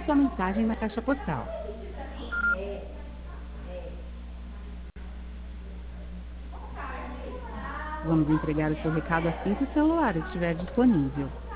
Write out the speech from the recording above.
sua mensagem na caixa postal. Vamos entregar o seu recado assim que o celular estiver disponível.